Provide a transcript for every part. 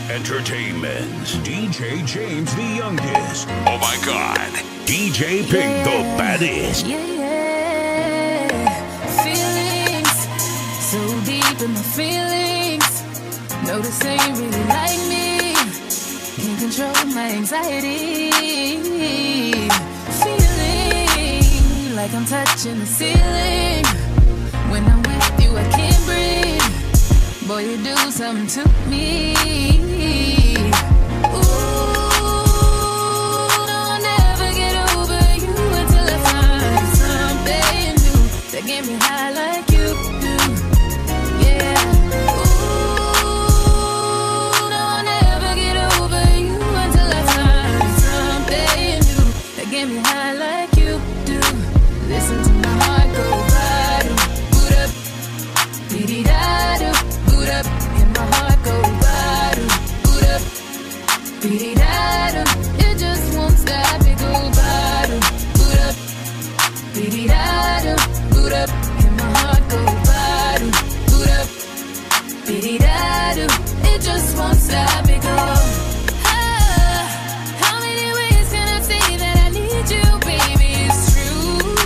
Entertainment's DJ James the youngest. Oh my God. DJ Pink the baddest. Yeah. Feelings so deep in my feelings. No, this ain't really like me. Can't control my anxiety. Feeling like I'm touching the ceiling. When I'm with you, I can't breathe. Boy, you do something to me. Ooh, I'll never get over you until I find something new that get me high like you do. Yeah. Ooh, I'll never get over you until I find something new that get me high like you do. Listen to my heart go bottom, boot up, dee-dee-da-do. Boot up, and my heart go bottom. Boot up, beat-it-da-dum. It just won't stop, it go bottom. Boot up, beat-it-da-dum. Boot up, and my heart go bottom. Boot up, beat-it-da-dum. It just won't stop, it go. How many ways can I say that I need you, baby? It's true.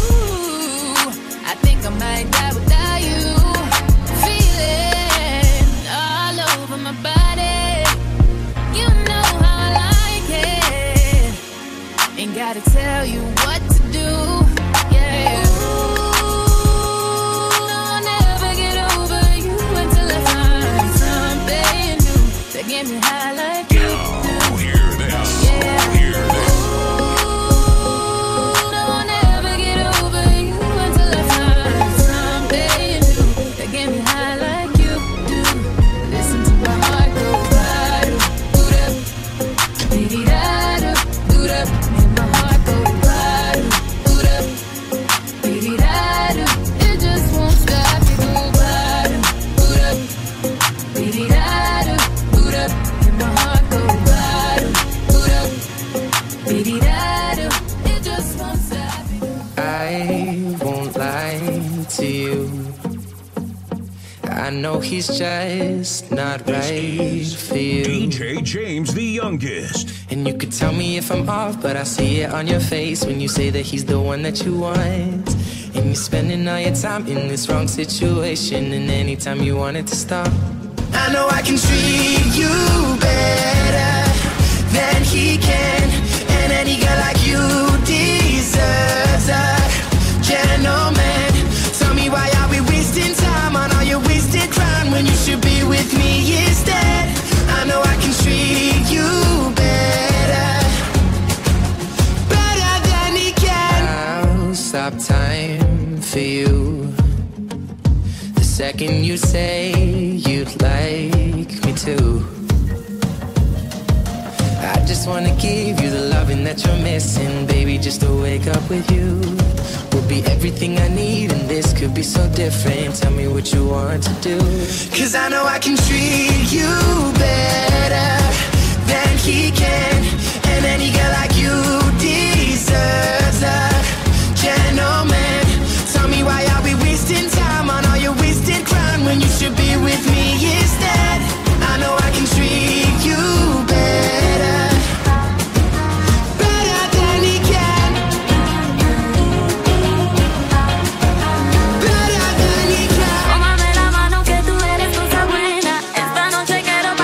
I think I might die without you. My body, you know how I like it. Ain't gotta tell you what to do. Yeah. Ooh, I'll never get over you until I find something new that get me high like you do. Hear this. Yeah. Hear this. Ooh, I'll never get over you until I find something new that get me high like you do. Listen to my heart go bottom, boot up, dee-dee-da-do, boot up, and my heart go bottom, boot up, dee-dee-da-do. It just won't stop, it go bottom, boot up, dee-dee-da-do, boot up, and my heart go bottom, boot up, dee-dee-da-do. It just won't stop, it go. I won't lie to you. I know he's just not right for you. DJ James the youngest. And you could tell me if I'm off, but I see it on your face when you say that he's the one that you want. And you're spending all your time in this wrong situation, and anytime you want it to stop. I know I can treat you better than he can, and any girl like you deserves a gentleman. Tell me, why are we wasting time on all your wasted crime when you should be with me instead? I know I can treat you better, better than he can. I'll stop time for you the second you say you'd like me to. I just wanna give you the loving that you're missing, baby, just to wake up with you will be everything I need, and this could be so different. Tell me what you want to do, 'cause I know I can treat you better than he can, and any girl like you deserves a gentleman. Tell me, why are we wasting time on all your wasted crime when you should be with me instead? I know I can treat you better, better than he can, better than he can. Tómame la mano que tú eres cosa buena. Esta noche quiero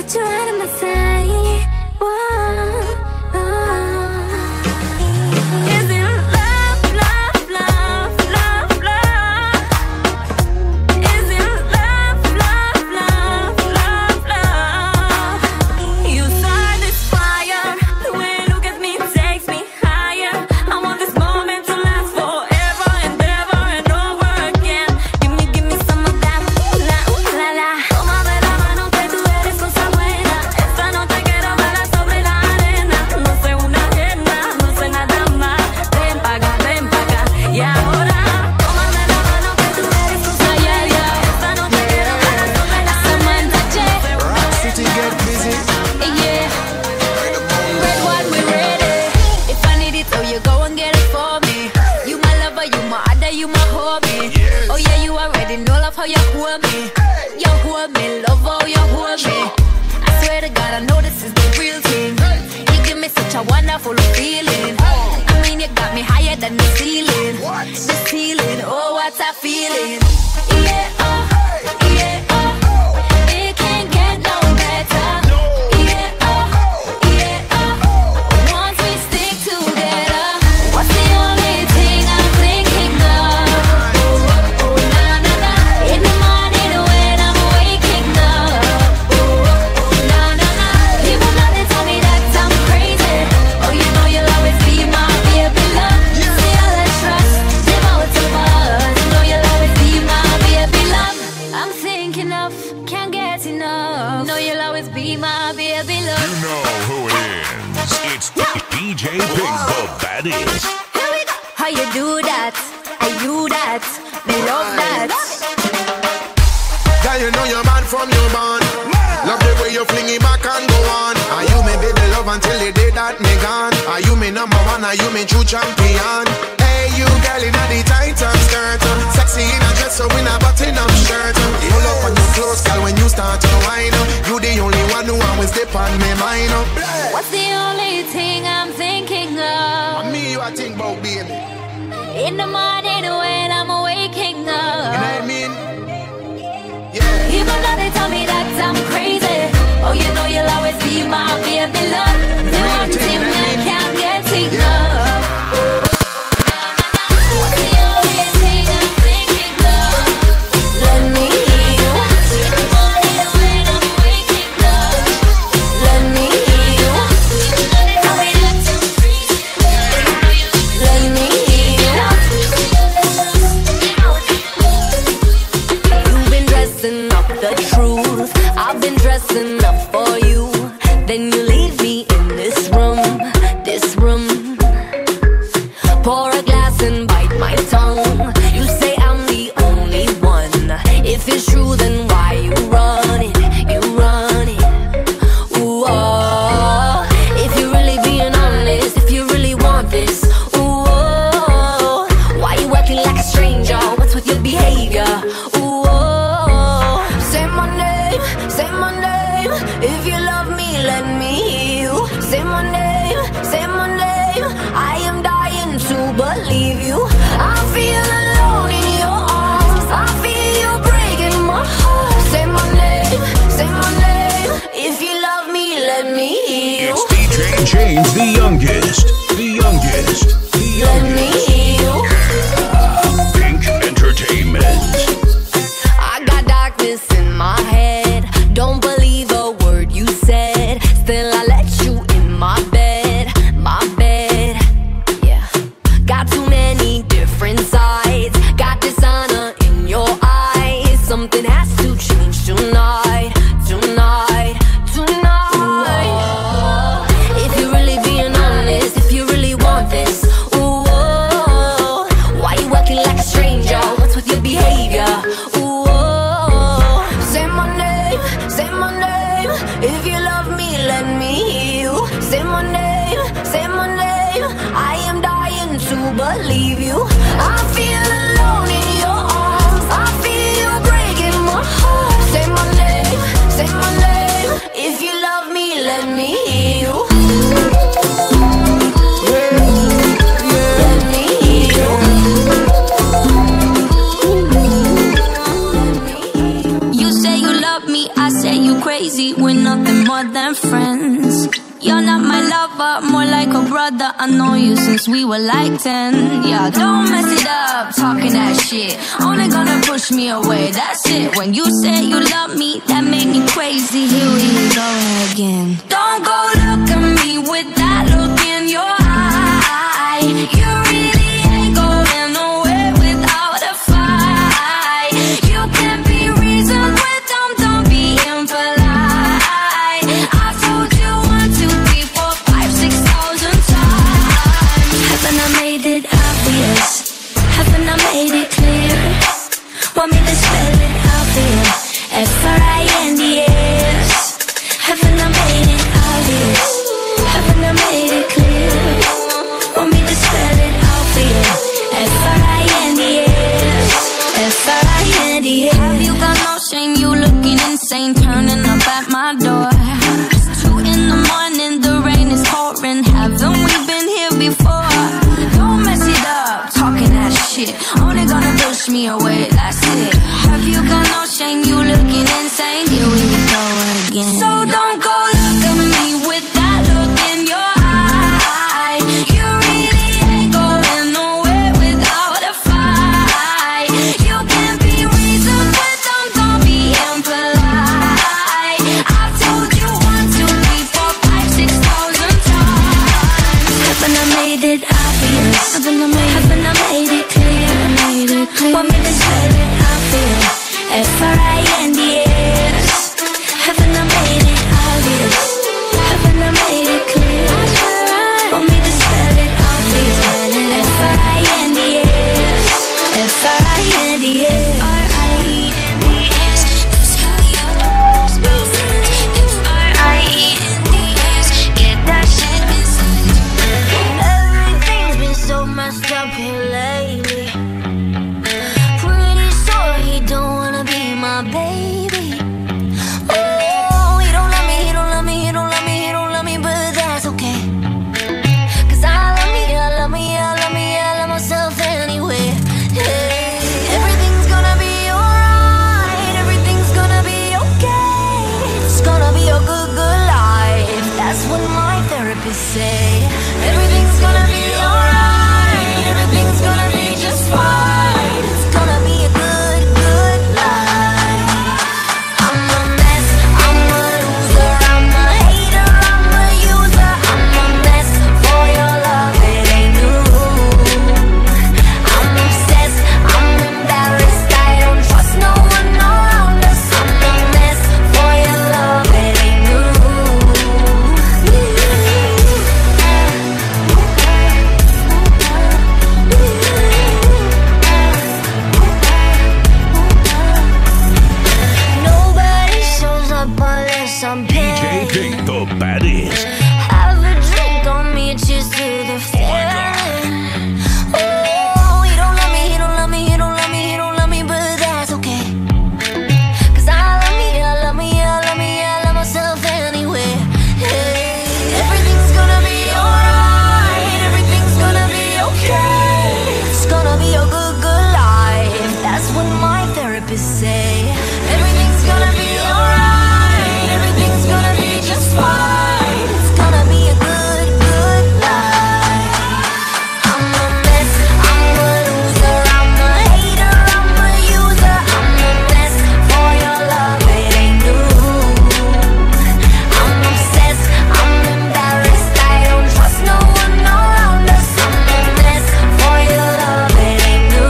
put you right in my side. Whoa, Is it love, love, love, love, love? Is it love, love, love, love, love? You start this fire. The way you look at me takes me higher. I want this moment to last forever and ever and over again. Give me some of that. Ooh la, tómame la mano que tú eres cosa buena. Esta noche quiero bailar sobre la arena. No sé una ajena, no sé nada más. Ven pa' acá, y ahora tómame la mano que tú eres cosa buena. Esta noche quiero bailar sobre la arena. Rock City get busy. Yeah, red one, we ready. If I need it, oh you go and get it for me. You my lover, you my other, you my homie. Yes. Oh yeah, you already know love how you hold me. You hold me, love how you hold me. I swear to God, I know this is the real thing. You give me such a wonderful feeling. I mean, you got me higher than the ceiling. What? The ceiling, oh what a feeling. Yeah, yeah, it can't get no better. Yeah, once we stick together. What's the only thing I'm thinking of? Oh, na na na. In the morning when I'm waking up. Oh, na na na. People know they tell me that I'm crazy. Oh, you know you'll always be my baby love. See all that trust, devote to us. You know you'll always be my baby love. I'm thinking of, can't get enough. Know you'll always be my baby love. You know who it is. It's DJ Pink, the baddest. Here we go. How you do that? I do that. Me love that. Girl, you know your man from your band. Love the way you fling it back and go on. Are you me baby love until the day that me gone? Are you me number one? Are you me true champion? Hey, you girl in the tight and skirt, sexy in a dress, so in a button-up shirt. Pull up on your clothes, girl, when you start to whine. You the only one who always dip on me mind. What's the only thing I'm thinking of? Me, you I think about baby. In the morning when I'm waking You know what I up. mean? Yeah. Even though they tell me that I'm crazy. Oh, you know you'll always be my baby love. The one thing I can't get enough. What's the only thing I'm thinking of? Let me hear you. In the morning when I'm waking up. Let me hear you. Tell me that I'm crazy. Let me hear you. You've been dressing up the truth. I've been dressing up for you. Then you leave me in this room. Pour a glass and bite my tongue. You say I'm the only one. If it's true, then why you run it? You run it. Ooh, oh. If you're really being honest, if you really want this, ooh, oh. Why you acting like a stranger? What's with your behavior? Ooh, oh. Say my name, say my name. If you love me, let me hear you. Say my name, say my name. I am dying to believe you. I feel alone in your arms. I feel you breaking my heart. Say my name, say my name. If you love me, let me hear you. It's DJ James, the youngest. The youngest. The Let me youngest. hear you. Pink Entertainment. I got darkness in my head. Don't believe a word you said. Still I let you in my bed. My bed. Yeah. Got too many different sides. Got dishonor in your eyes. Something has to change tonight. Tonight. Tonight. If you're really being honest, if you really want this, ooh, oh. Why you acting like a stranger? What's with your behavior? Ooh, oh. Say my name, say my name. If you love me, let me hear you. Say my name, say my name. I am dying to believe you. I feel alone in your arms. I feel you breaking my heart. Say my name, say my name. If you love me, let me hear you. Let me hear you. You say you love me, I say you crazy. When nothing more than friends. You're not my lover, more like a brother. I know you since we were like 10. Yeah, don't mess it up, talking that shit. Only gonna push me away, that's it. When you said you love me, that made me crazy. Here we go again. Don't go look at me with that look in your eye. You really ain't going nowhere without a fight. You can't be reasoned with them, don't be impolite. I've told you 1, 2, 3, 4, 5, 6,000 times. Haven't I made it obvious? Haven't I made it clear? Want me to spell it out for you? F-R-I-N-D-S. Haven't I made it obvious? Haven't I made it clear? Want me to spell it out for you? F-R-I-N-D-S. F-R-I-N-D-S. Have you got no shame? You looking insane, turning up at my door. It's 2 in the morning, the rain is pouring. Haven't we been here before? Don't mess it up, talking that shit. Only gonna push me away, that's it. Have you got no shame? You looking insane. Here we go again. So don't go look at me with that look in your eye. You really ain't going nowhere without a fight. You can't be reasoned with them, don't be impolite. I've told you 1, 2, 3, 4, 5, 6,000 times. Haven't I made it obvious? Haven't I made it clear? Want me to spell it out for you? F-R-I-N-D-S. Haven't I made it obvious? Haven't I made it clear? Want me to spell it out for you? F-R-I-N-D-S. F-R-I-N-D-S. R-I-N-D-S. That's how you lose me. F-R-I-N-D-S. Get that shit inside. Everything's been so messed up here lately. Pretty sure he don't wanna be my baby. Oh, he don't love me, he don't love me, he don't love me, he don't love me, but that's okay. 'Cause I love me, I love me, I love me, I love myself anyway. Hey, everything's gonna be alright, everything's gonna be okay. It's gonna be a good, good life. That's what my therapist say. Everything's gonna be alright, everything's gonna be just fine. It's gonna be a good, good life. I'm a mess, I'm a loser, I'm a hater, I'm a user. I'm a mess for your love, it ain't new. I'm obsessed, I'm embarrassed, I don't trust no one around us. I'm a mess for your love, it ain't new. Nobody shows up unless I'm DJ paying. Pink, the baddest. Have a drink on me, cheers to the feeling. Oh, he don't love me, he don't love me, he don't love me, he don't love me, but that's okay. 'Cause I love me, I love me, I love me, I love myself anyway. Hey, everything's gonna be alright, everything's gonna be okay. It's gonna be a good, good life. That's what my therapist say. Everything's gonna be alright, everything's gonna be just fine. It's gonna be a good, good life. I'm a mess, I'm a loser, I'm a hater, I'm a user. I'm a mess for your love, it ain't new. I'm obsessed, I'm embarrassed, I don't trust no one around us. I'm a mess for your love, it ain't new.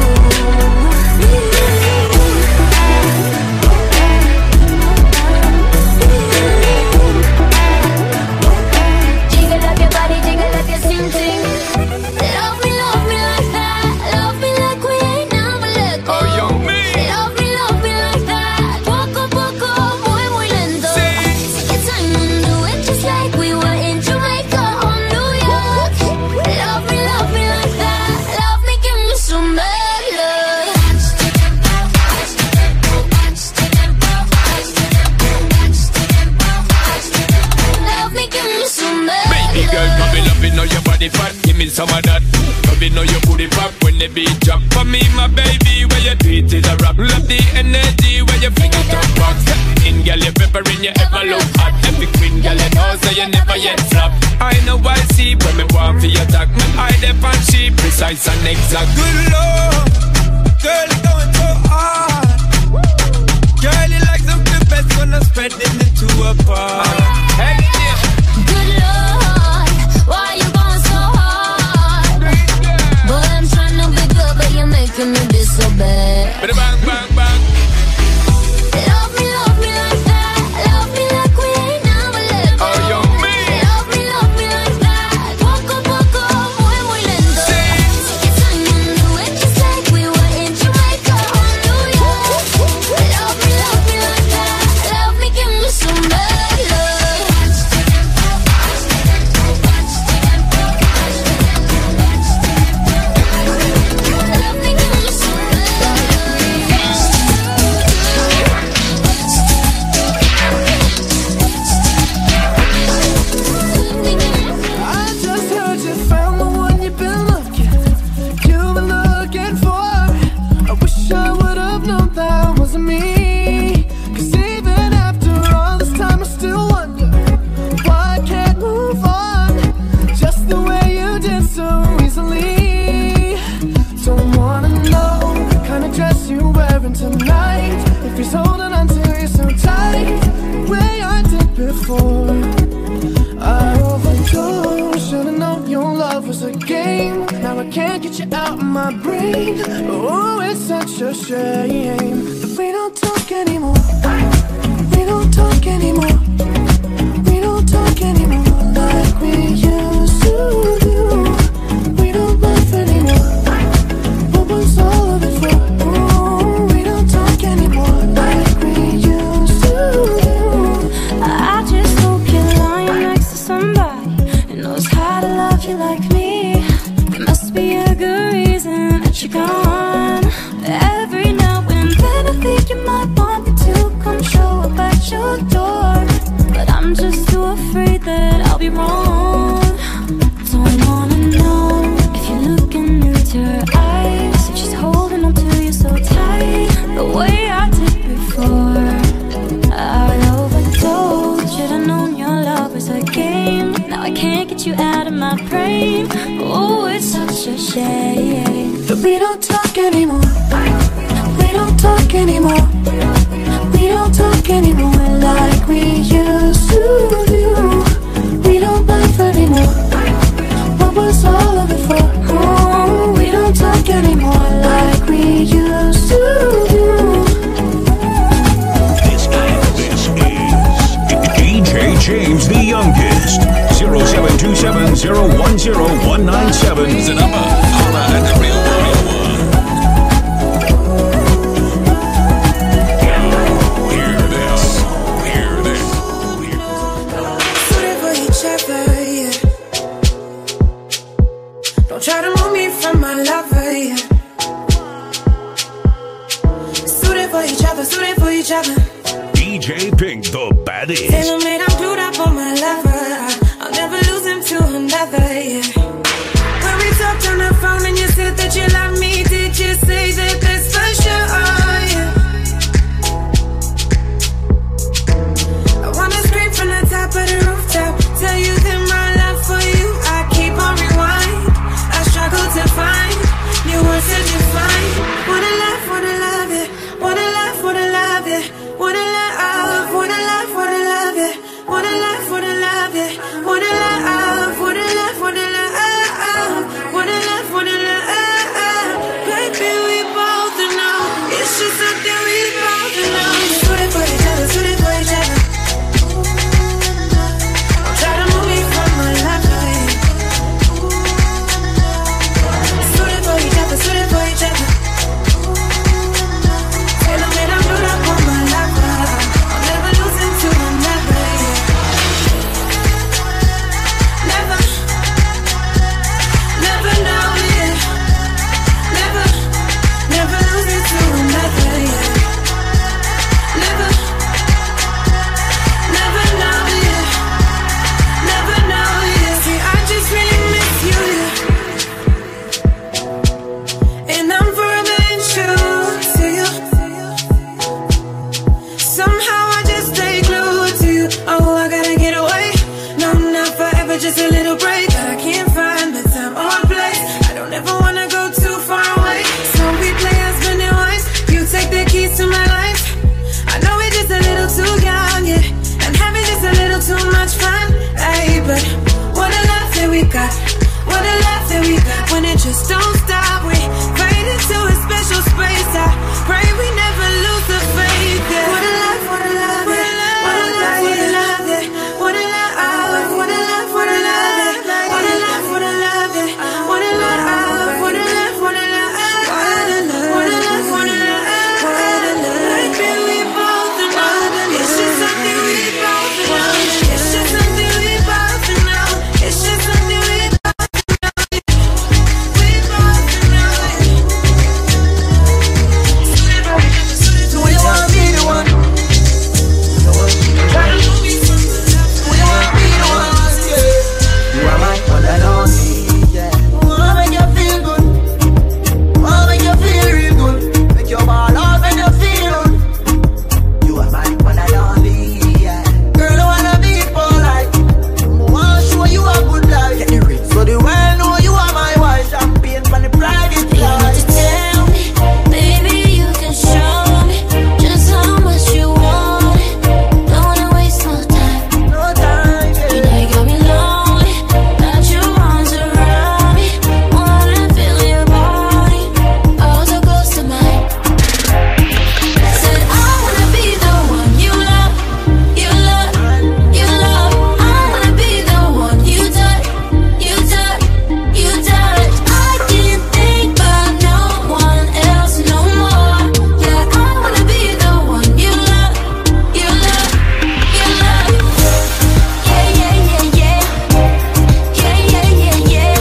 Jiggle up your body, jiggle up your sing sing. Love me like that. Love me like we ain't never let go. Oh, yo, me. Love me like that. Poco poco, muy muy lento. Take your time and do it just like we were in Jamaica or New York. Love me like that. Love me, give me some bad love. Love me, give me some bad Baby girl, come in, love it, know your body fat. Give me some of that. Love it, know your booty pop. When when the beat drop. For me, my baby, where you do it is a rap. Love the energy where you fling it up back. In girl, you peppering, you ever look hot. Every queen girl, you know, so you never yet flop. I know I see when me want for your attack. Me eye dep and she precise and exact. Good Lord, girl, you going so hard. Girl, you like something best when I'm spreading it to a bar. Hey, yeah. Good Lord, why you going so hard? Boy, I'm trying to be good, but you're making me be so bad. Bang, bang, bang. Love me like that. Love me like we ain't never let go. Oh, yo, me. Love me like that. Poco, poco, muy, muy lento. Take your time and do it just like we were in Jamaica or New York. Love me like that. Love me, give me some bad love. Love me, give me some bad I just heard you found the one you've been looking for. I wish I would have known that wasn't me. 'Cause even after all this time I still wonder why I can't move on just the way you did so easily. Don't wanna know the kind of dress you're wearing tonight, if he's holding on to you so tight the way I did before. I overdosed, should've known your love was a game. Now I can't get you out of my brain. Oh, it's such a shame that we don't talk anymore. We don't talk anymore. We don't talk anymore like we used to do. We don't laugh anymore. What was all of it for? Oh, we don't talk anymore like we used to do. I just hope you're lying next to somebody who knows how to love you like me. There must be a good reason that you're gone. Every now and then I think you might want me to come show up at your door, but I'm just too afraid that I'll be wrong. Don't wanna know if you look into her eyes, if she's holding on to you so tight the way I did before. I overdosed, should've known your love was a game. Now I can't get you out of my brain. Oh, it's such a shame that we don't talk anymore. We don't talk anymore. We don't talk anymore like we used to do. We don't laugh anymore. What was all of it for? Oh, we don't talk anymore like we used to do. This is DJ James the youngest. 0727010197 is the number. Holla at the real one. Hear this. Hear this. Suited for each other, yeah. Don't try to move me from my lover, yeah. Suited for each other, suited for each other. DJ Pink the baddest. Tailor-made, I'm glued up on my lover. I'll never lose him to another, yeah. When we talked on the phone and you said that you love me, did you say that that's for sure, yeah? I wanna scream from the top of the rooftop, tell you that my love for you, I keep on rewind. I struggle to find new words to define. Wanna love it. Wanna love it. Wanna love, wanna love, wanna love it. just a little break that I can't find the time or place. I don't ever wanna go too far away. So we play husband and wife. You take the keys to my life. I know we're just a little too young, yeah, and having just a little too much fun. Hey, but what a love that we got. What a love that we got. When it just don't stop, we fade into a special space. I pray we never lose the faith. Yeah. What a love, what a love, what a love, what a love, what a love, what a love, what a love, what a love, what a love, what a love, what a love, what a love, what a love, what a love, what a love, what a love. Baby, we both know it's just something we both know. It's just something we both know. It's just something we both know. We both know. So you wanna be the one? Do you wanna be the one? Yeah. You are my one and only. Yeah. Wanna make you feel good. Wanna make you feel real good. Make your ball out when you feel good. You are my one and only. Yeah. Girl, I wanna be polite. I wanna show you a good life. Get the rich so the world know you are my wife. Champagne from the private You life. need to tell me, baby, you can show me just how much you want it. Don't wanna waste no time. No time. You Yeah. know you got me lonely, got your arms around me, wanna feel your body, oh so close to mine. Said I wanna be the one you love, you love, you love. I wanna be the one you touch, you touch, you touch. I can't think about no one else no more. Yeah, I wanna be the one you love, you love, you love. Yeah, yeah, yeah, yeah. Yeah, yeah, yeah, yeah.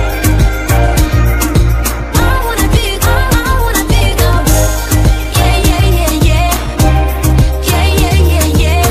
I wanna be the yeah, yeah, yeah, yeah. Yeah, yeah, yeah, yeah.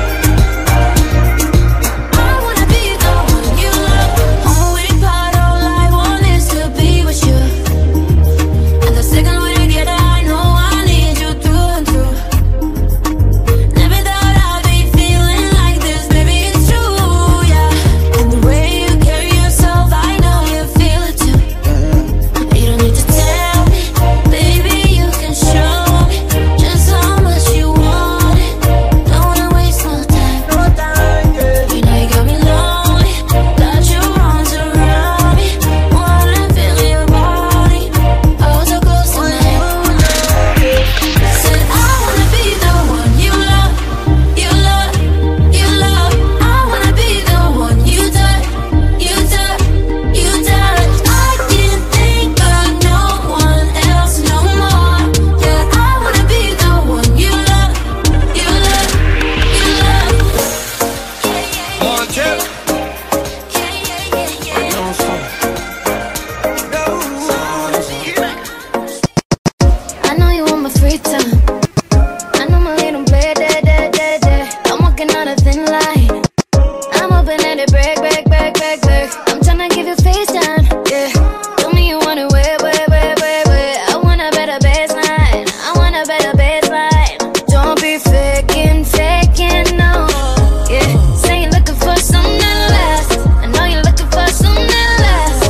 I wanna be the one you love. Only part all I want is to be with you. And the second we together, I know I need you through and through. Never thought I'd be feeling like this, baby, it's true, yeah. And the way you carry yourself, I know you feel it too. You don't need to tell me, baby, you can show me just how much you want it. Don't wanna waste no time. No time. Yeah. You know you got me lonely, got your arms around me, wanna feel your body, oh so close to mine. Said I wanna be the one you love, you love, you love. I wanna be the one you touch, you touch, you touch. I can't think about no one else no more. Yeah, I wanna be the one you love, you love, you love. Montel. Yeah, yeah, yeah, yeah. I know you want my free time. I know my little play, I'm walking on a thin line. I'm hoping that it break. I'm tryna give you FaceTime, yeah. Tell me you want it way. I want a better baseline. I want a better baseline. Don't be faking, no. Yeah, say you're looking for something that lasts. I know you're looking for something that lasts.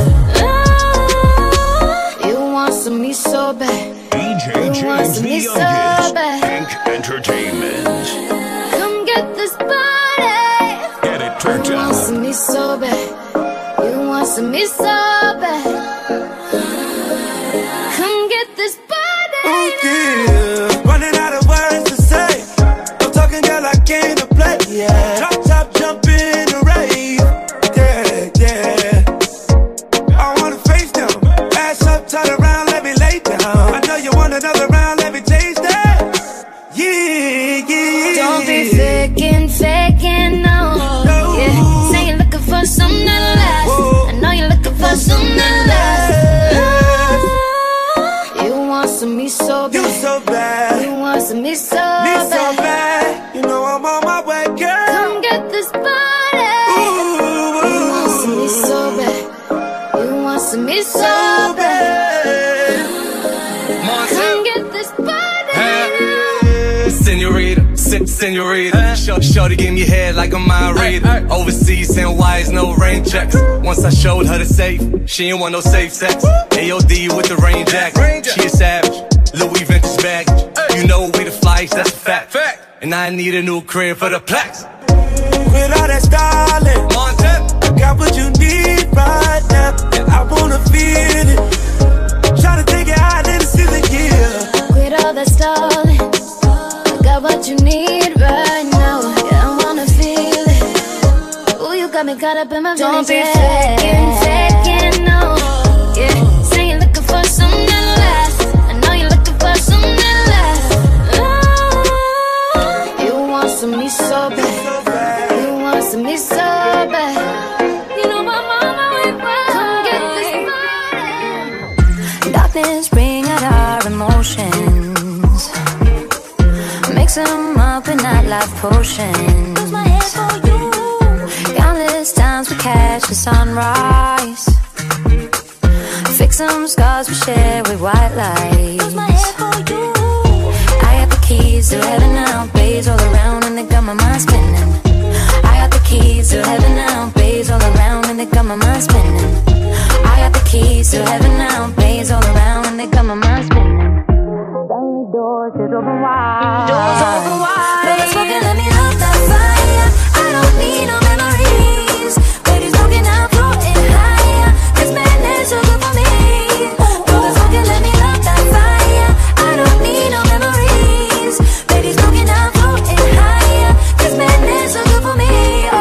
You want some me so bad. DJ You want James some the me so youngest. bad. Pink Entertainment. Come get this body. Get it turned You want up. some me so bad. You want some me so bad. Come get this body. Yeah. Running out of words to say. I'm talking girl, I came to play. Yeah. Top, jump in the rave. Yeah. I wanna face them. Ass up, turn around, let me lay down. I know you want another round, let me taste that. Yeah. Don't be faking, no. Yeah, say you're looking for something that lasts. I know you're looking for something that lasts. You want some me so bad. You so bad. You want some me so Me so bad. bad. You know I'm on my way, girl. Come get this body. You want some me so bad. You want some me so bad. Come get this body. Senorita, senorita, Shorty give me head like a mind reader. Overseas send wires, no rain checks. Once I showed her the safe, she ain't want no safe sex. AOD with the rain jacket. She a savage, Louis vintage baggage. You know we the flies, that's a fact. And I need a new crib for the plaques. Quit all that styling. Got what you need right now, and I wanna feel it. Try to take it out in the season, yeah. Quit all that stalling. I got what you need right now, yeah, I wanna feel it. Ooh, you got me caught up in my feelings. Don't be faking, no. Yeah, say you're looking for something that lasts. I know you're looking for something that lasts. Oh, you want some me so bad. You want some me so bad. You know my mama ain't right. Come get this money. Darkness bring out our emotions. Mix them up in nightlife potions. Countless times we catch the sunrise. Fix some scars we share with white lights. I got the keys to heaven now, bays all around and they got my mind spinning. I got the keys to heaven now, bays all around and they got my mind spinning. I got the keys to heaven now, bays all around and they got my mind spinning. Only doors is open wide. Doors open wide. Baby, smoking, let me love that fire. I don't need no memories. Baby, smoking, I'm floating higher. This madness so good for me. Baby, smoking, let me love that fire. I don't need no memories. Baby, smoking, I'm floating higher. This madness so good for me.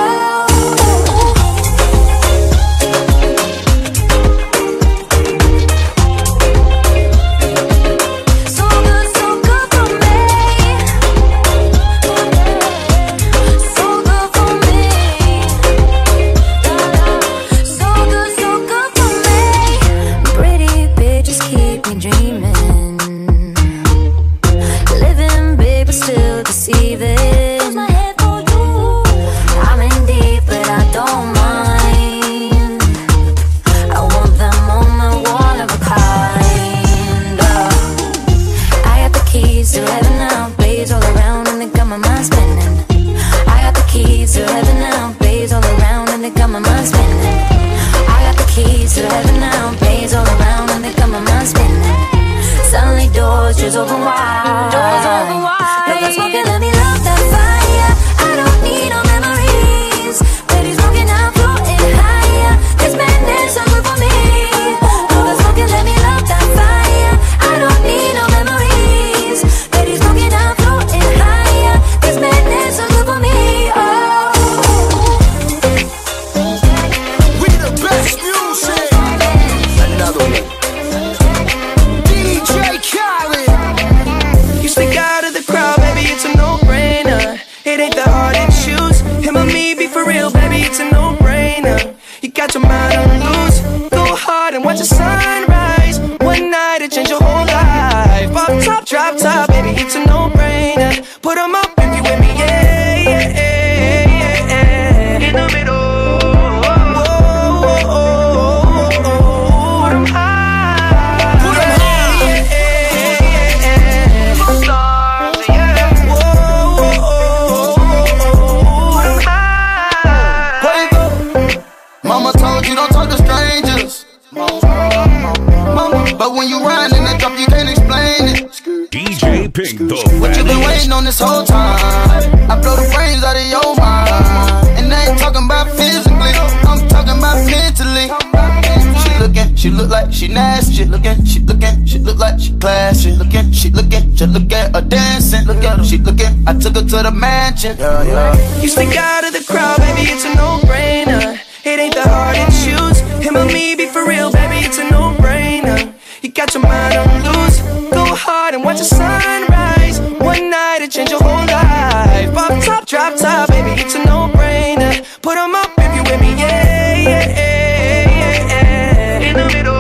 I took her to the mansion. You stick out of the crowd, baby, it's a no-brainer. It ain't that hard to choose. Him or me, be for real, baby, it's a no-brainer. You got your mind on loose. Go hard and watch the sunrise. One night it change your whole life. Pop top, drop top, baby, it's a no-brainer. Put 'em up if you with me, yeah, yeah, yeah, yeah. In the middle.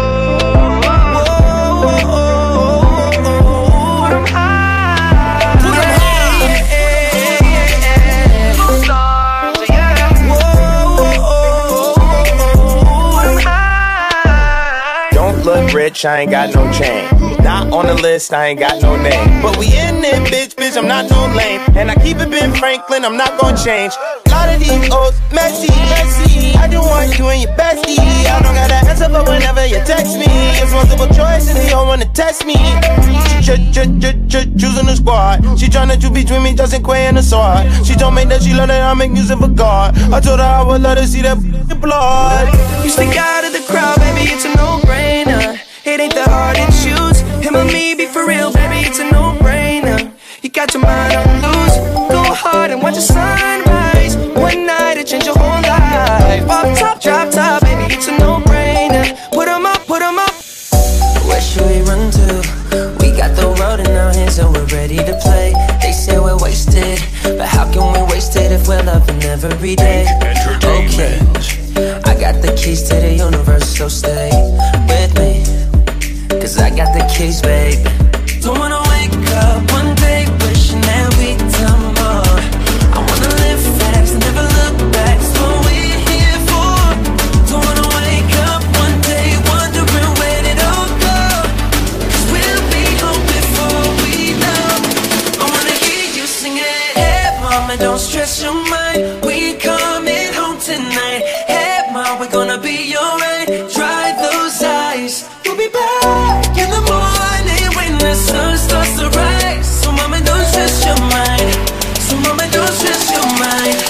rich, I ain't got no chain. Not on the list, I ain't got no name. But we in it, bitch, I'm not no lame. And I keep it Ben Franklin, I'm not gonna change. A lot of these old messy. I just want you and your bestie. I don't gotta answer, but whenever you text me, it's multiple choice and you don't wanna test me. Choosing the squad. She tryna choose between me, Justin Quay and the sword. She told me that she love that I make music for God. I told her I would let her see that blood. You stick out of the crowd, baby, it's a no-brainer. It ain't that hard to choose. Him or me, be for real, baby, it's a no-brainer. You got your mind on loose. Go hard and watch the sunrise. One night, it changed your whole life. Off top, drop top, baby, it's a no-brainer. Put 'em up, put 'em up. Where should we run to? We got the road in our hands and we're ready to play. They say we're wasted, but how can we waste it if we're loving every day? Okay, I got the keys to the universe, so stay with me, cause I got the keys, babe. Don't wanna wake up one day wishing that we'd done more. I wanna live fast and never look back, that's what we're here for. Don't wanna wake up one day wondering where did it all go, cause we'll be home before we know. I wanna hear you sing it. Hey mama, don't stress your mind, we coming home tonight. Hey mama, we're gonna be alright. Dry those eyes, we'll be back in the morning when the sun starts to rise. So mama, don't stress your mind. So mama, don't stress your mind.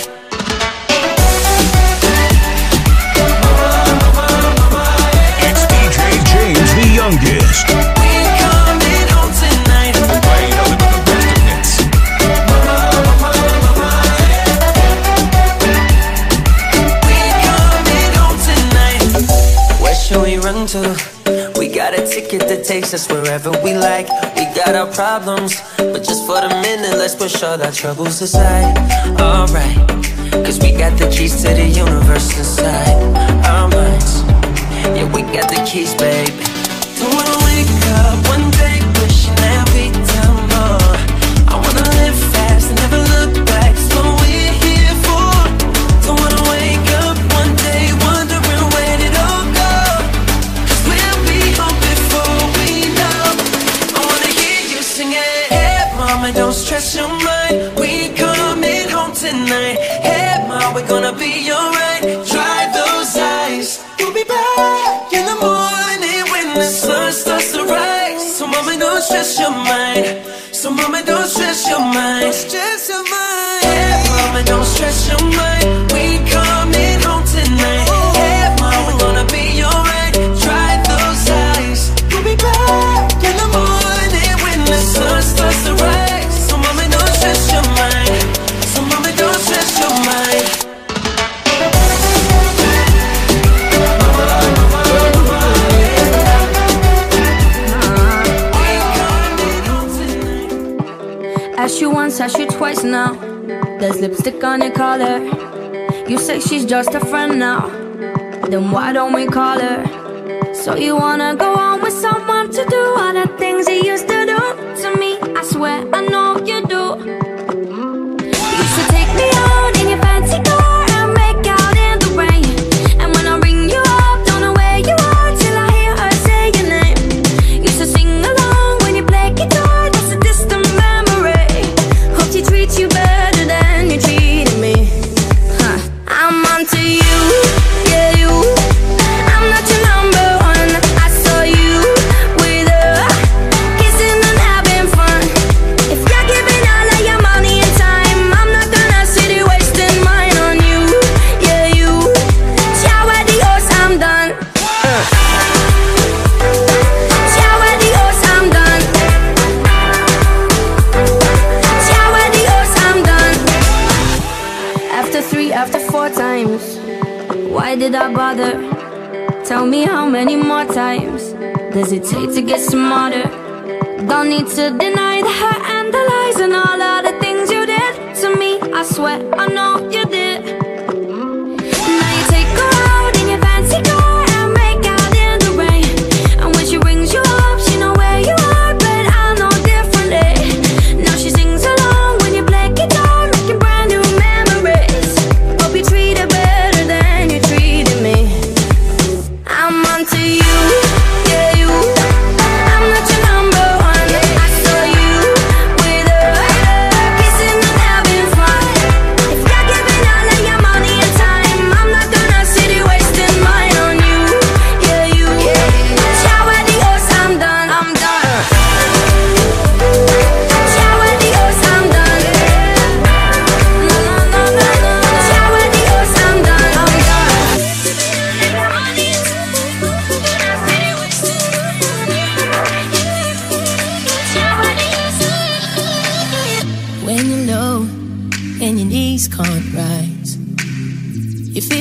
It's DJ James the youngest. We coming home tonight. Playing nothing but the best of hits. We coming home tonight. Where should we run to? We got a ticket that takes us wherever we like. We got our problems, but just for the minute, let's push all our troubles aside. Alright, cause we got the keys to the universe inside our minds. Yeah, we got the keys, babe. Don't wanna wake up one day wishing that we'd done more. I wanna live fast and never look back, that's what we're here for. Don't wanna wake up one day wondering where did it all go, cause we'll be home before we know. I wanna hear you sing it. Hey mama, don't stress your mind, we coming home tonight. Hey mama, we're gonna be alright. Dry those eyes, we'll be back in the morning when the sun starts to rise. So mama, don't stress your mind. So mama, don't stress your mind. Stress your mind. Hey mama, don't stress your mind, we coming home tonight. Hey mama, we're gonna be alright. Dry those eyes, we'll be back in the morning when the sun starts to rise. So mama, don't stress your mind. So mama, don't stress your mind. Ask you once, ask you twice now. There's lipstick on your collar. You say she's just a friend now. Then why don't we call her? So you wanna go on with someone to do all the things you used to do to me? I swear I know you do. You used to take me out in your fancy car and make out in the rain. And when I ring you up, don't know where you are till I hear her say your name. Used to sing along when you play guitar, that's a distant memory. Hope she treats you better than you treated me. I'm onto you, yeah you. I'm not your number one. I saw you with her, kissing and having fun. If you're giving all of your money and time, I'm not gonna sit here wasting mine on you, yeah you. Ciao adios, I'm done. Ciao adios, I'm done. Ciao adios, I'm done. After 3, after 4 times, why did I bother? Tell me how many more times does it take to get smarter? Don't need to deny the hurt and the lies and all of the things you did to me. I swear I know you did. Now you take her out in your fancy car and make out in the rain. And when she rings you up, she know where you are, but I know differently. Now she sings along when you play guitar, making brand new memories. Hope you treat her better than you treated me. I'm onto you, yeah you.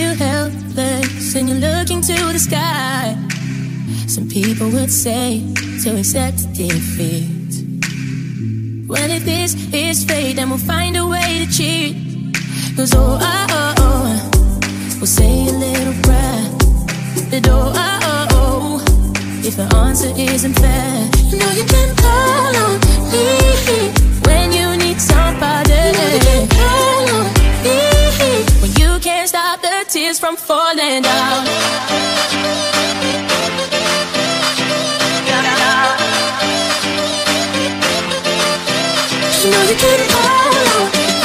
feel helpless and you're looking to the sky, some people would say to accept defeat. Well, if this is fate, then we'll find a way to cheat. 'Cause we'll say a little prayer. If the answer isn't fair, you know you can call on me when you need somebody. You know you can call on me when you can't stop the tears from falling down. You know you can call on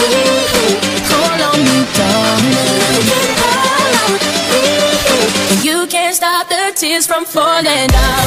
me, darling. You can call on me when you can't stop the tears from falling down.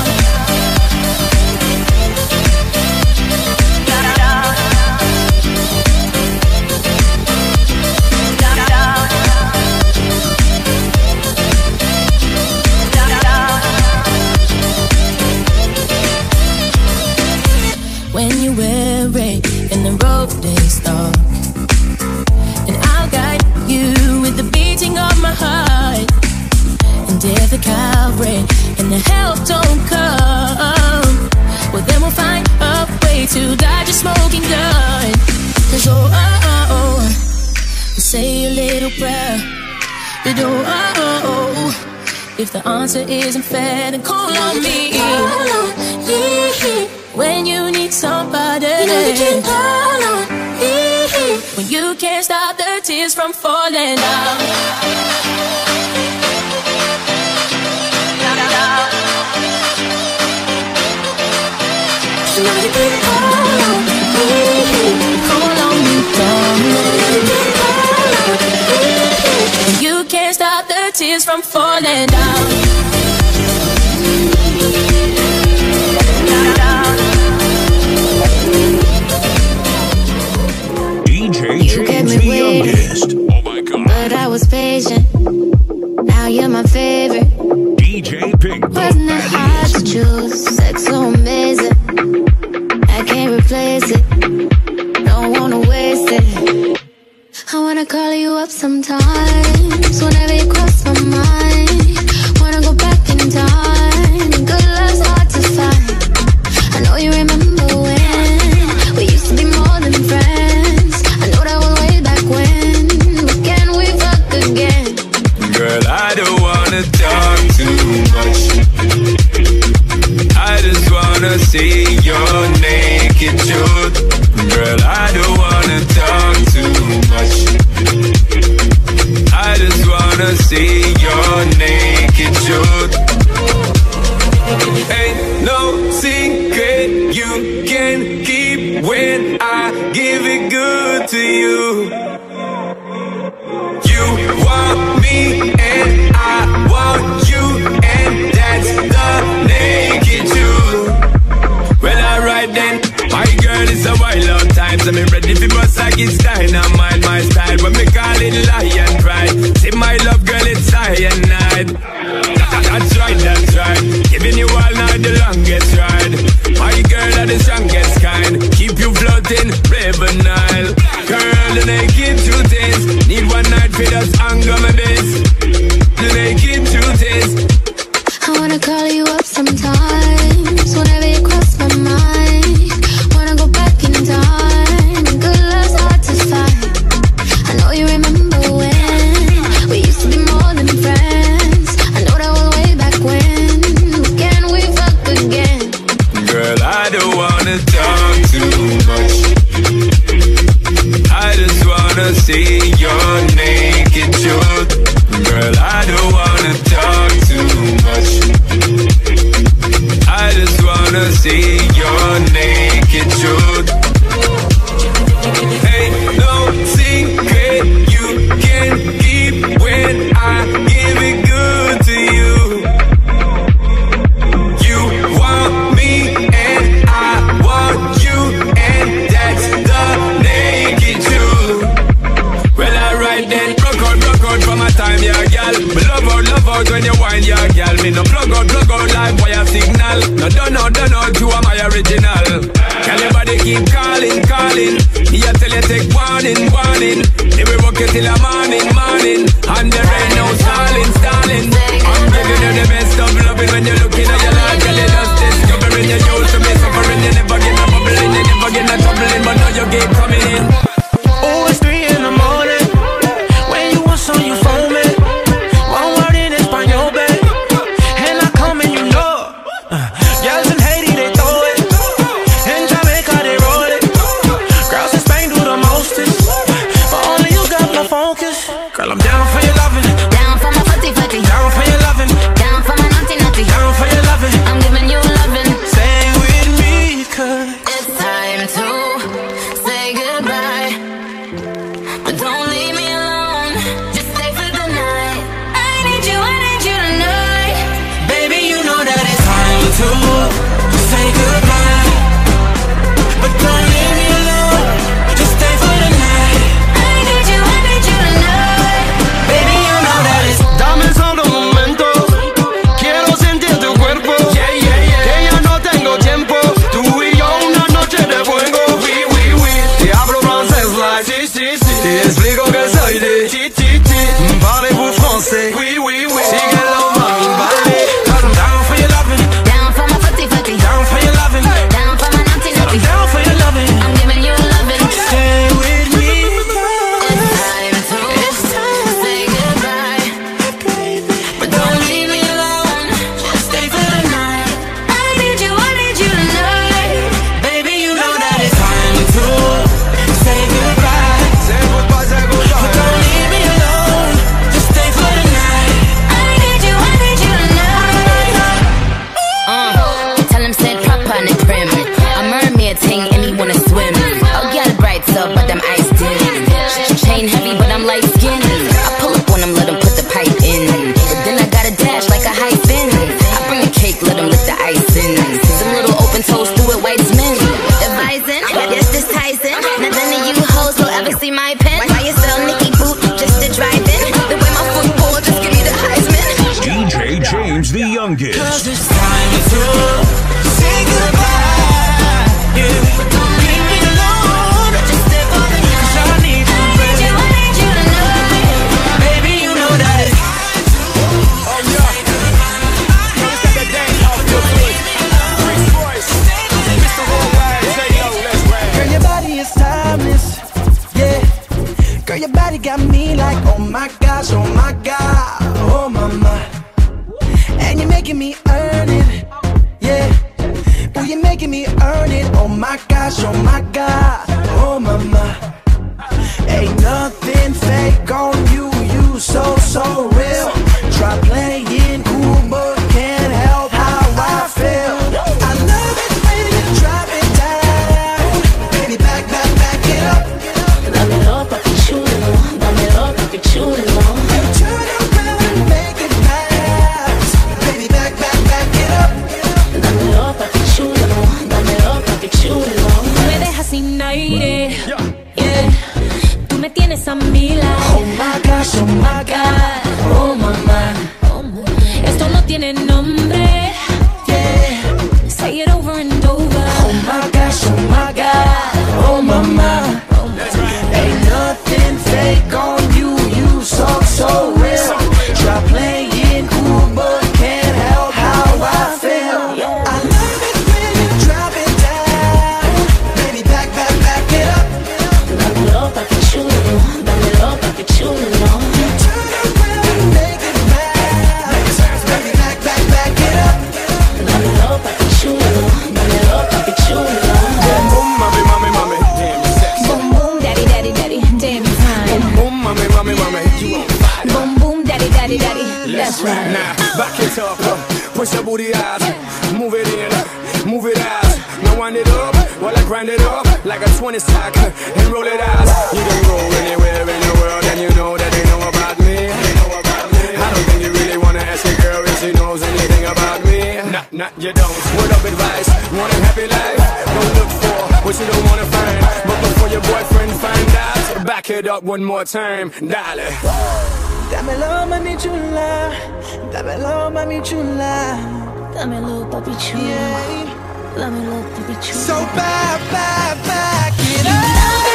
When you're weary and the road is dark, and I'll guide you with the beating of my heart. And if the Calvary and the help don't come, well then we'll find a way to dodge a smoking gun. 'Cause we'll say a little prayer. If the answer isn't fair, then call on me. When you need somebody, you know you can call on me when you can't stop the tears from falling down. You know you can call on me, darling. You can call on me when you can't stop the tears from falling down. You kept me waiting, oh my God. But I was patient. Now you're my favorite. DJ Pink. Wasn't it hard to choose? Sex so amazing, I can't replace it. Don't wanna waste it. I wanna call you up sometimes whenever you cross my mind. Wanna go back in time. Good love's hard to find. I know you remember when we used to be more than friends. I know that was way back when. But can we fuck again? Girl, I don't wanna talk too much. I just wanna see your naked truth. Girl, I don't wanna talk too much. I just wanna see your naked truth. Ain't no secret you can keep when I give it good to you. You want me and I want you, and that's the naked truth. Well, alright then, my girl, it's a while out time, so me ready for bust like it's dynamite. My style, when me call it lion pride. See my love, girl, it's cyanide. That's right, that's right. Giving you all night the longest ride. My girl are the strongest kind. Keep you floating, River Nile. Girl, the naked truth is, need one night for us anger my base. The naked truth is, I wanna call you up sometimes whenever you cross my mind. Wanna go back in time. Good love's hard to find. I know you remember when we used to be more than friends. I know that was way back when. Can we fuck again? girl, I don't wanna talk too much. I just wanna see your naked truth. Girl, I don't wanna talk too much. I just wanna see your naked truth. Ain't no secret you can keep when I give it good to you. You want me and I want you, and that's the naked truth. Well, alright then, broke out for my time, yeah, gal. Me love out when you whine, yeah, gal. Me no plug out like wire signal. No, don't know, you are my original. Girl, your body keep calling. Me I tell you take warning. Then we work it till the morning, and there ain't no sign. gosh, oh my God, oh mama. Ain't nothing fake on you, you so real. Try playing cool but can't help how I feel. I love it when you drop it down. Baby, back it up. Dámelo pa' que chulo, dámelo pa' que chulo. You turn around and make it bounce. Baby, back it up. Dámelo pa' que chulo, dámelo pa' que chulo. Tú me dejas sin aire, yeah. Tú me tienes a mi lado. Oh my gosh, oh my God, oh mama. Esto no tiene nombre, yeah. Say it over and over. Oh my gosh, oh my God, oh mama. Ain't nothing fake on you, you so real. Try playing cool but can't help how I feel. I love it when you drop it down. Baby, back it up. Dámelo pa' que chulo, dámelo pa' que chulo. You turn around and make it bounce. Baby, back it up. Dámelo pa' que chulo, dámelo pa' que chulo. Boom, boom, mommy, mommy, mommy, damn, you sexy. Boom boom, daddy, daddy, daddy, damn you fine. Boom, boom, mommy, mommy, mommy, you on fire. Boom boom, daddy, daddy, daddy, that's right. Now, back it up, push your booty out, move it in, move it out. Now wind it up, while I grind it up like a 20 sack and roll it out. You can go anywhere in the world and you know that they know about me. I don't think you really wanna ask a girl if she knows anything about me. Nah, you don't. Word of advice, want a happy life? Don't look for what you don't wanna find. But before your boyfriend find out, back it up one more time, darling. Dámelo, mami chula. Dámelo, mami chula. Dámelo, papi chulo. Yeah. Dámelo, papi chulo. So back it up.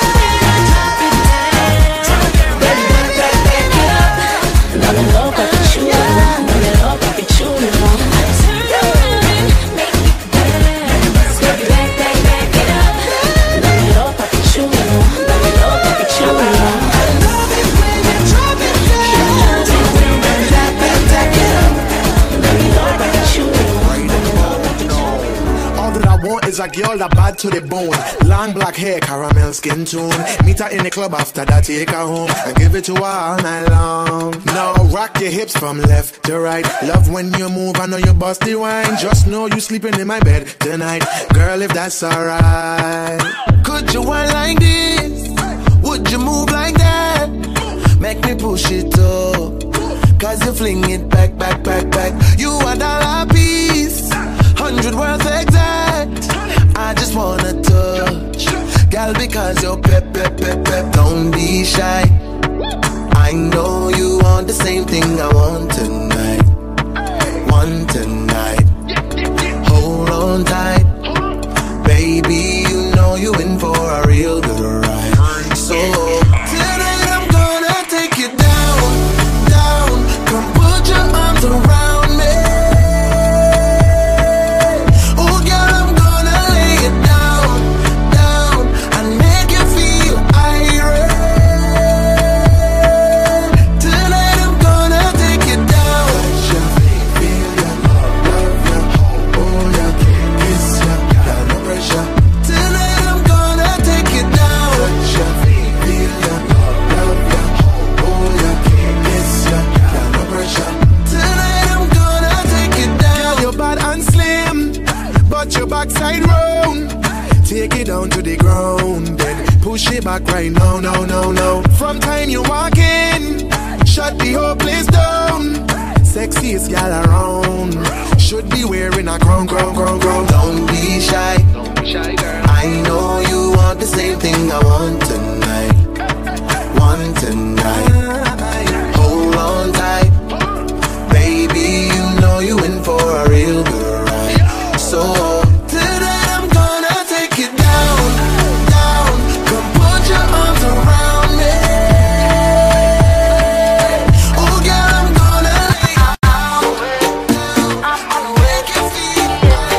Baby, back it up. Dámelo, papi chulo. Dámelo, papi chulo. Turn around and make it dance. Baby, back it up. Dámelo, papi chulo. Dámelo, papi chulo. I love it when you drop it down. Back it up. Dámelo, papi chulo. All that I want is a girl that bad to the bone. Long black hair, caramel skin tone. Meet her in the club, after that take her home and give it to her all night long. Now rock your hips from left to right. Love when you move, I know you bust the wine. Just know you sleeping in my bed tonight, girl, if that's alright. Could you whine like this? Would you move like that? Make me push it up. Cause you fling it back. You a dollar piece, 100 worth exact. I just wanna touch, girl, because you're pep. Don't be shy. I know you want the same thing I want tonight. Hold on tight, baby. You know you in for a real good ride. So tonight I'm gonna take you down. Come put your arms around me. Oh girl, I'm gonna lay it down and make you feel irate. Tonight I'm gonna take you down. Touch ya, feel ya, love ya, hold ya, kiss ya, got no pressure. Tonight I'm gonna take you down. Touch ya, feel ya, love ya, hold ya, kiss ya, got no pressure. Tonight I'm gonna take you down. Girl, you're bad and slim, but your backside round. Take it down to the ground, then push it back right now, no. From time you walk in, shut the whole place down. Sexiest gal around, should be wearing a crown. Don't be shy, girl. I know you want the same thing I want tonight. Hold on tight, baby. You know you in for a real good ride. So tonight I'm gonna take you down. Come put your arms around me. Oh girl, I'm gonna lay you down. Make you feel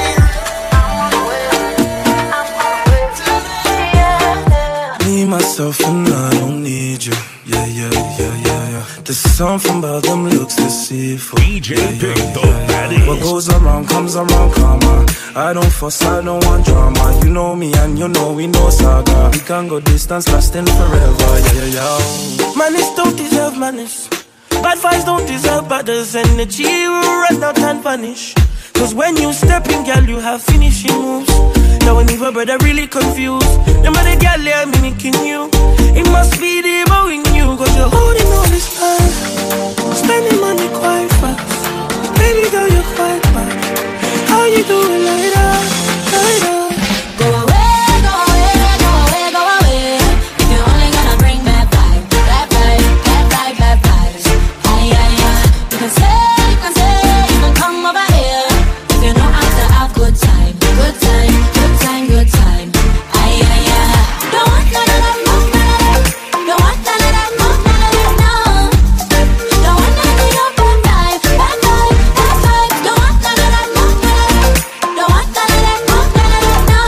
irate. Me, myself, and I don't need you. Yeah. There's something about them looks, deceitful. DJ Pink, the baddest. What goes around comes around, karma. I don't fuss, I don't want drama. You know me and you know we know saga. We can go distance, lasting forever. Yeah. Manners don't deserve manners. Bad vibes don't deserve batters. Energy will run out and vanish. Cause when you step in, girl, you have finishing moves. Now when even brother really confused. Them other girl, they're mimicking you. It must be the in you. Cause you're holding all this time, spending money quite fast. Baby girl, you're quite bad. How you doing like that? Like that? Go away, go away, go away, go away. If you're only gonna bring bad vibes, bad vibes, bad vibes, bad vibes. Ay, ay, ay. You can say, you can come over here. If you know how to have good time, good time, good time, good time. Ay, ay, ay. Don't want none of that, no, none of that. Don't want none of that, no, none of that, no. Don't want none of your bad vibes, bad vibes, bad vibes. Don't want none of that, no, none of that. Don't want none of that, no, none of that, no.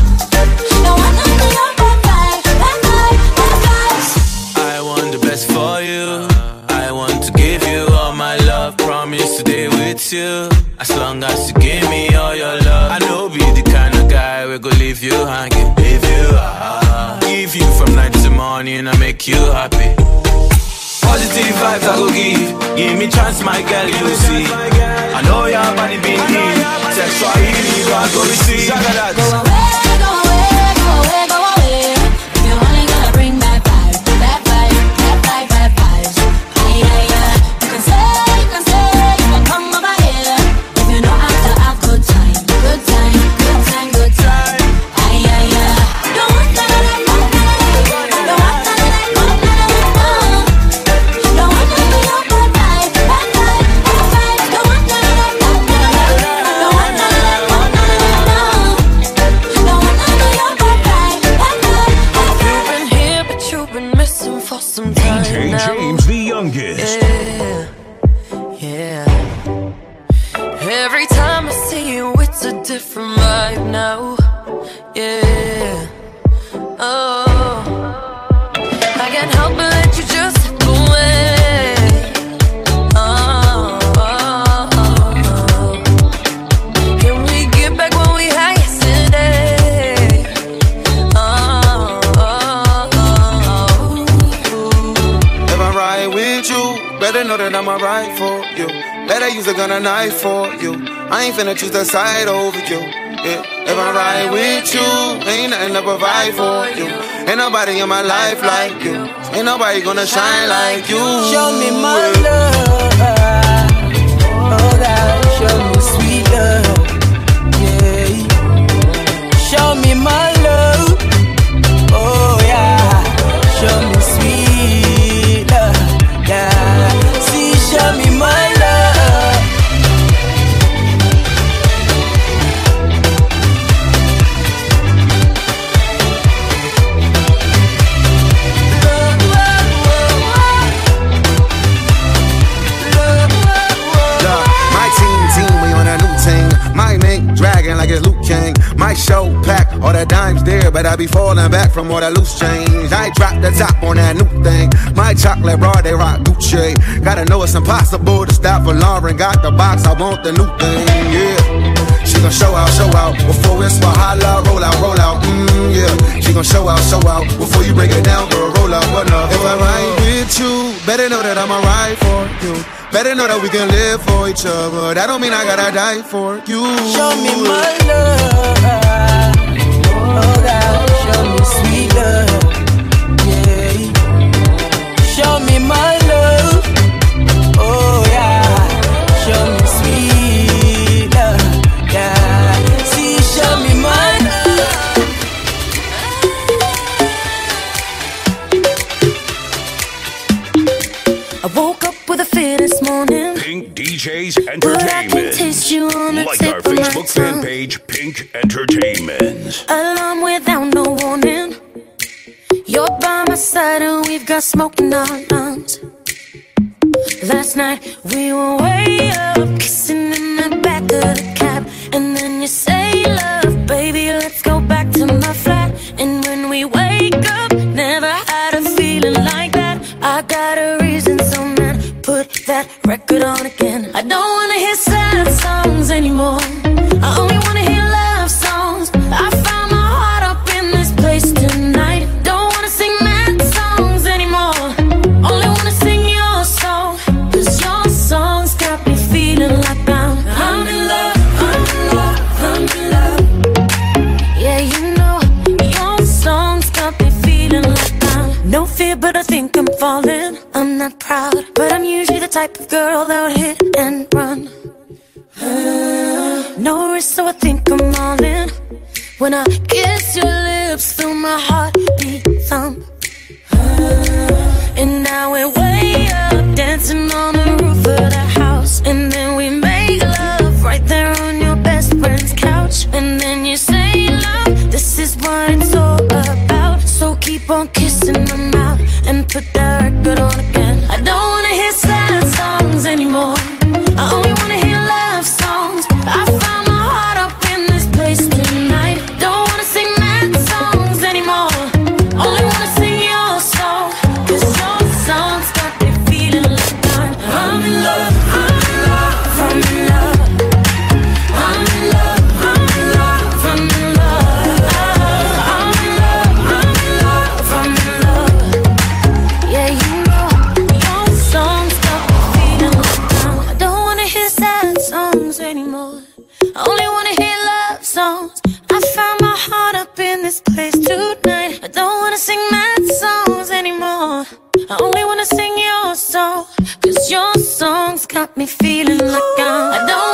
Don't want none of your bad vibes, bad vibes, bad vibes. I want the best for you. I want to give you all my love. Promise to stay with you as long as you give me all your love. I know be the kind of guy we go leave you hanging. Leave you, give you from night to morning. I make you happy. Positive vibes I go give me chance, my girl, you see. I know your body been in sexual healing, I go receive. Go away, go away, go away, go away. If you're only gonna bring bad vibes, bad vibes, bad vibes, bad vibes. Ay, ay, ay. You can say, you can come over here. If you know how to have good time, good time, good time, good time. Ay, ay, ay. Don't want none of that, no, none of that. Don't want none of that, no, none of that, no. Don't want none of your bad vibes, bad vibes, bad vibes. Don't want none of that, no, none of that. Don't want none of that, no, none of that, no. Don't want none of your bad vibes, bad vibes, bad vibes. You've been here, but you've been missing for some time DJ now. James, the youngest. Yeah. Every time I see you, it's a different vibe now. Yeah. Oh, I can't help but let you just slip away. Oh. Can we get back what we had yesterday? Oh. If I ride with you, better know that I'ma ride for you. Better use a gun and knife for you. I ain't finna choose the side over you. Yeah. If I ride with you, ain't nothing to provide for you. Ain't nobody in my life like you. Ain't nobody gonna shine like you. Show me my love. Oh God, show me sweet love. Yeah. Show me my love. Oh yeah. Show me sweet love. Yeah. See, show me my love. Dragging like it's Luke King. My show pack, all the dimes there, but I be falling back from all that loose change. I drop the top on that new thing. My chocolate bra, they rock Gucci. Gotta know it's impossible to stop for Lauren. Got the box, I want the new thing, yeah. She gon' show out before it's Wahala. Roll out, yeah. She gon' show out before you break it down, girl. Roll out, what up? If I ride with you, better know that I'ma ride for you. Better know that we can live for each other. That don't mean I gotta die for you. Show me my love. Oh God, show me sweet love. Yeah. Show me my love. Oh yeah. Show me sweet love. Yeah. See, show me my love. I woke up with a fear this morning. Pink DJs Entertainment. Like our Facebook fan page, Pink Entertainment. Alarm without no warning. You're by my side and we've got smoke in our lungs. Last night we were way up, kissing in the back of the cab. And then you say, love, baby, let's go back to my flat. And when we wake up, never had a feeling like that. I got a reason, so man, put that record on. on again. I don't wanna hear sad songs anymore. I only wanna hear love songs. I found my heart up in this place tonight. Don't wanna sing mad songs anymore. Only wanna sing your song. 'Cause your songs got me feeling like I'm in love, I'm in love, I'm in love. Yeah, you know, your songs got me feeling like no fear, but I think I'm falling. I'm not proud, but I'm usually the type of girl that would hit and run. No risk, so I think I'm all in. When I kiss your lips, feel my heartbeat thump. And now we're way up, dancing on the roof of the house. And then we make love right there on your best friend's couch. And then you say, love, this is what it's all about. So keep on kissing my mouth and put that record on again. I don't wanna hear sad songs anymore. I only wanna hear love songs. I found my heart up in this place tonight. Don't wanna sing mad songs anymore. Only wanna sing your song. 'Cause your songs got me feeling like I'm in love, I'm in love, I'm in love. I'm in love, I'm in love, I'm in love. I'm in love, I'm in love, I'm in love. Yeah, you know, your songs got me feeling like I don't wanna hear sad songs anymore. I only wanna hear love songs. I found my heart up in this place tonight. I don't wanna sing mad songs anymore. I only wanna sing your song. 'Cause your songs got me feeling like I don't